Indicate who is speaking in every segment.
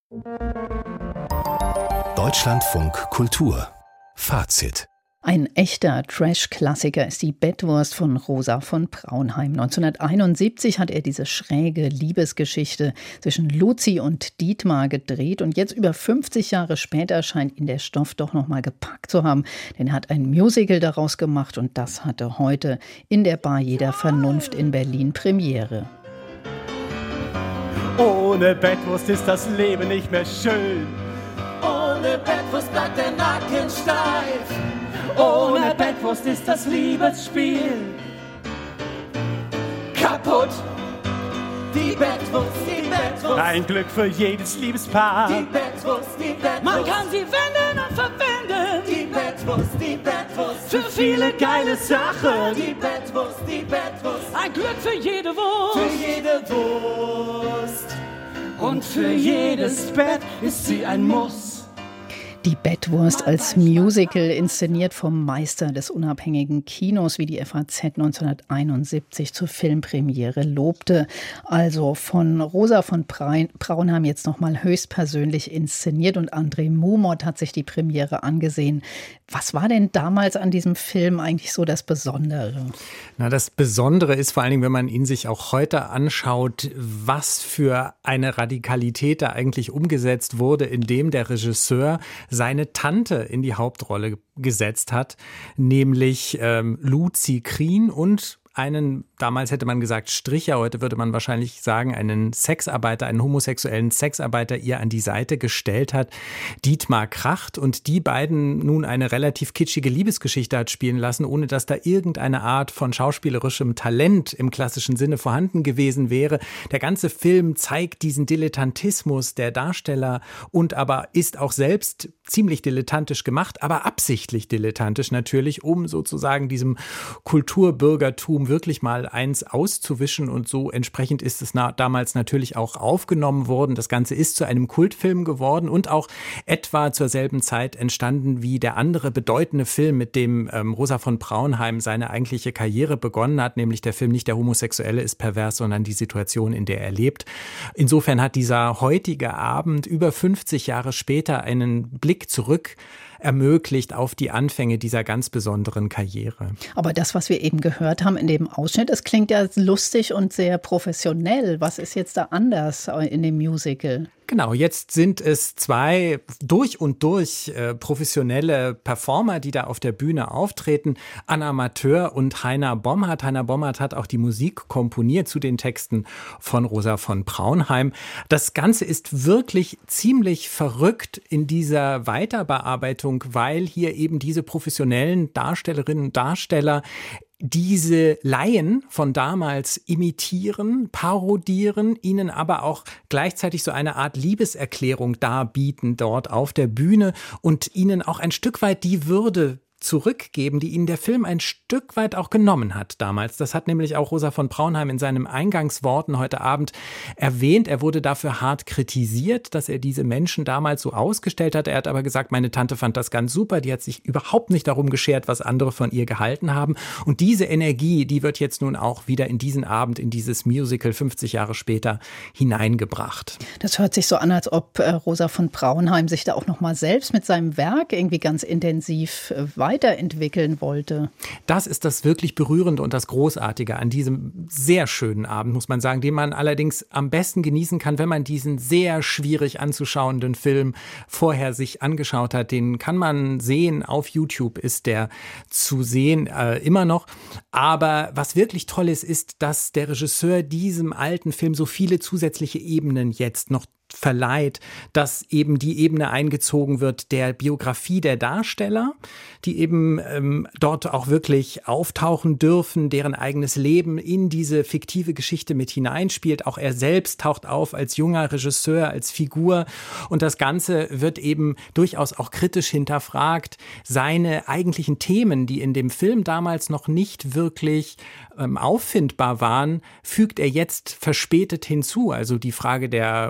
Speaker 1: Deutschlandfunk Kultur Fazit.
Speaker 2: Ein echter Trash-Klassiker ist die Bettwurst von Rosa von Braunheim. 1971 hat er diese schräge Liebesgeschichte zwischen Luzi und Dietmar gedreht. Und jetzt über 50 Jahre später scheint ihn der Stoff doch noch mal gepackt zu haben. Denn er hat ein Musical daraus gemacht und das hatte heute in der Bar Jeder Vernunft in Berlin Premiere.
Speaker 3: Ohne Bettwurst ist das Leben nicht mehr schön.
Speaker 4: Ohne Bettwurst bleibt der Nacken steif. Ohne Bettwurst ist das Liebesspiel kaputt. Die Bettwurst, die Bettwurst.
Speaker 3: Ein Glück für jedes Liebespaar.
Speaker 4: Die Bettwurst, die Bettwurst.
Speaker 5: Man kann sie wenden und verwenden.
Speaker 4: Die Bettwurst, die Bettwurst.
Speaker 5: Für viele geile Sachen.
Speaker 4: Die Bettwurst, die Bettwurst.
Speaker 5: Ein Glück für jede Wurst.
Speaker 4: Für jede Wurst.
Speaker 5: Und für jedes Bett ist sie ein Muss.
Speaker 2: Die Bettwurst als Musical, inszeniert vom Meister des unabhängigen Kinos, wie die FAZ 1971 zur Filmpremiere lobte. Also von Rosa von Braunheim jetzt nochmal höchstpersönlich inszeniert und André Mumot hat sich die Premiere angesehen. Was war denn damals an diesem Film eigentlich so das Besondere?
Speaker 6: Na, das Besondere ist vor allen Dingen, wenn man ihn sich auch heute anschaut, was für eine Radikalität da eigentlich umgesetzt wurde, indem der Regisseur seine Tante in die Hauptrolle gesetzt hat, nämlich Luzi Krien und einen, damals hätte man gesagt Stricher, heute würde man wahrscheinlich sagen, einen Sexarbeiter, einen homosexuellen Sexarbeiter ihr an die Seite gestellt hat, Dietmar Kracht, und die beiden nun eine relativ kitschige Liebesgeschichte hat spielen lassen, ohne dass da irgendeine Art von schauspielerischem Talent im klassischen Sinne vorhanden gewesen wäre. Der ganze Film zeigt diesen Dilettantismus der Darsteller und aber ist auch selbst ziemlich dilettantisch gemacht, aber absichtlich dilettantisch natürlich, um sozusagen diesem Kulturbürgertum wirklich mal eins auszuwischen, und so entsprechend ist es damals natürlich auch aufgenommen worden. Das Ganze ist zu einem Kultfilm geworden und auch etwa zur selben Zeit entstanden wie der andere bedeutende Film, mit dem Rosa von Braunheim seine eigentliche Karriere begonnen hat, nämlich der Film Nicht der Homosexuelle ist pervers, sondern die Situation, in der er lebt. Insofern hat dieser heutige Abend über 50 Jahre später einen Blick zurück ermöglicht auf die Anfänge dieser ganz besonderen Karriere.
Speaker 2: Aber das, was wir eben gehört haben in dem Ausschnitt, das klingt ja lustig und sehr professionell. Was ist jetzt da anders in dem Musical?
Speaker 6: Genau, jetzt sind es zwei durch und durch professionelle Performer, die da auf der Bühne auftreten. Anna Mathör und Heiner Bomhard. Heiner Bomhard hat auch die Musik komponiert zu den Texten von Rosa von Braunheim. Das Ganze ist wirklich ziemlich verrückt in dieser Weiterbearbeitung, weil hier eben diese professionellen Darstellerinnen und Darsteller diese Laien von damals imitieren, parodieren, ihnen aber auch gleichzeitig so eine Art Liebeserklärung darbieten dort auf der Bühne und ihnen auch ein Stück weit die Würde zurückgeben, die ihnen der Film ein Stück weit auch genommen hat damals. Das hat nämlich auch Rosa von Braunheim in seinen Eingangsworten heute Abend erwähnt. Er wurde dafür hart kritisiert, dass er diese Menschen damals so ausgestellt hat. Er hat aber gesagt, meine Tante fand das ganz super. Die hat sich überhaupt nicht darum geschert, was andere von ihr gehalten haben. Und diese Energie, die wird jetzt nun auch wieder in diesen Abend, in dieses Musical 50 Jahre später hineingebracht.
Speaker 2: Das hört sich so an, als ob Rosa von Braunheim sich da auch noch mal selbst mit seinem Werk irgendwie ganz intensiv weiterentwickeln wollte.
Speaker 6: Das ist das wirklich Berührende und das Großartige an diesem sehr schönen Abend, muss man sagen, den man allerdings am besten genießen kann, wenn man diesen sehr schwierig anzuschauenden Film vorher sich angeschaut hat. Den kann man sehen, auf YouTube ist der zu sehen, immer noch. Aber was wirklich toll ist, ist, dass der Regisseur diesem alten Film so viele zusätzliche Ebenen jetzt noch verleiht, dass eben die Ebene eingezogen wird der Biografie der Darsteller, die eben dort auch wirklich auftauchen dürfen, deren eigenes Leben in diese fiktive Geschichte mit hineinspielt. Auch er selbst taucht auf als junger Regisseur, als Figur, und das Ganze wird eben durchaus auch kritisch hinterfragt. Seine eigentlichen Themen, die in dem Film damals noch nicht wirklich auffindbar waren, fügt er jetzt verspätet hinzu. Also die Frage der Homosexualität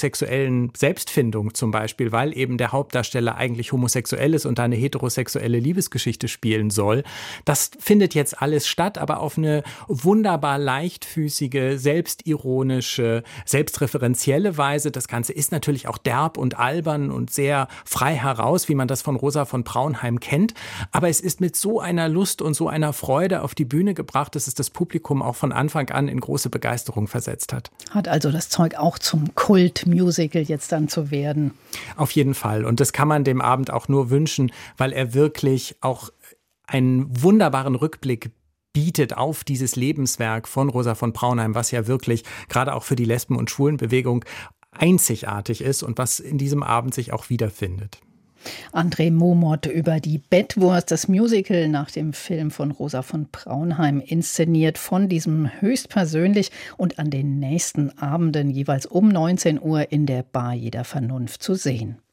Speaker 6: sexuellen Selbstfindung zum Beispiel, weil eben der Hauptdarsteller eigentlich homosexuell ist und da eine heterosexuelle Liebesgeschichte spielen soll. Das findet jetzt alles statt, aber auf eine wunderbar leichtfüßige, selbstironische, selbstreferenzielle Weise. Das Ganze ist natürlich auch derb und albern und sehr frei heraus, wie man das von Rosa von Braunheim kennt. Aber es ist mit so einer Lust und so einer Freude auf die Bühne gebracht, dass es das Publikum auch von Anfang an in große Begeisterung versetzt hat.
Speaker 2: Hat also das Zeug auch zum Kult-Musical jetzt dann zu werden.
Speaker 6: Auf jeden Fall. Und das kann man dem Abend auch nur wünschen, weil er wirklich auch einen wunderbaren Rückblick bietet auf dieses Lebenswerk von Rosa von Braunheim, was ja wirklich gerade auch für die Lesben- und Schwulenbewegung einzigartig ist und was in diesem Abend sich auch wiederfindet.
Speaker 2: André Momot über die Bettwurst, das Musical nach dem Film von Rosa von Braunheim, inszeniert von diesem höchstpersönlich und an den nächsten Abenden jeweils um 19 Uhr in der Bar jeder Vernunft zu sehen.